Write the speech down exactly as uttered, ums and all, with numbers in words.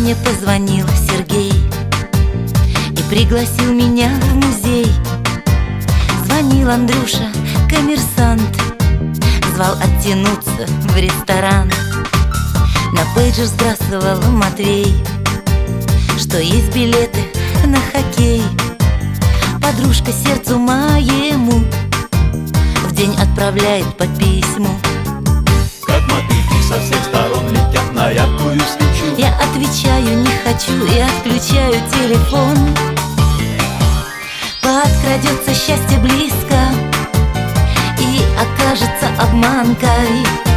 мне позвонил Сергей и пригласил меня в музей. Звонил Андрюша, коммерсант, звал оттянуться в ресторан. На пейджер сбрасывал Матвей, что есть билеты на хоккей. Подружка сердцу моему в день отправляет по письму. Как мотыльки со всех сторон летят на яркую свечу. Я отвечаю не хочу и отключаю телефон. Подкрадется счастье близко и окажется обманкой.